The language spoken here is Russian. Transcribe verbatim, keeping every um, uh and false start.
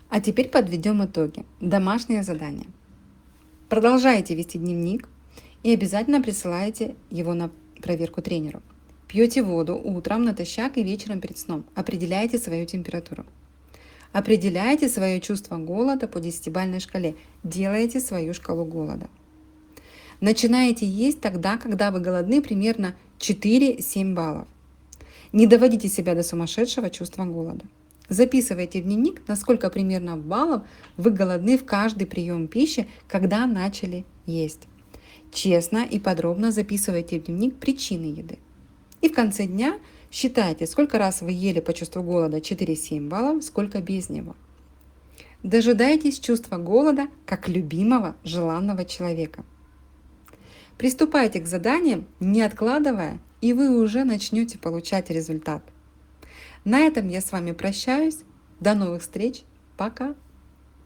А теперь подведем итоги. Домашнее задание. Продолжайте вести дневник и обязательно присылайте его на проверку тренеру. Пьете воду утром натощак и вечером перед сном. Определяйте свою температуру. Определяйте свое чувство голода по десятибалльной шкале. Делайте свою шкалу голода. Начинаете есть тогда, когда вы голодны, примерно четыре-семь баллов. Не доводите себя до сумасшедшего чувства голода. Записывайте в дневник, насколько примерно баллов вы голодны в каждый прием пищи, когда начали есть. Честно и подробно записывайте в дневник причины еды. И в конце дня считайте, сколько раз вы ели по чувству голода четыре-семь баллов, сколько без него. Дожидайтесь чувства голода как любимого, желанного человека. Приступайте к заданиям, не откладывая, и вы уже начнете получать результат. На этом я с вами прощаюсь. До новых встреч. Пока.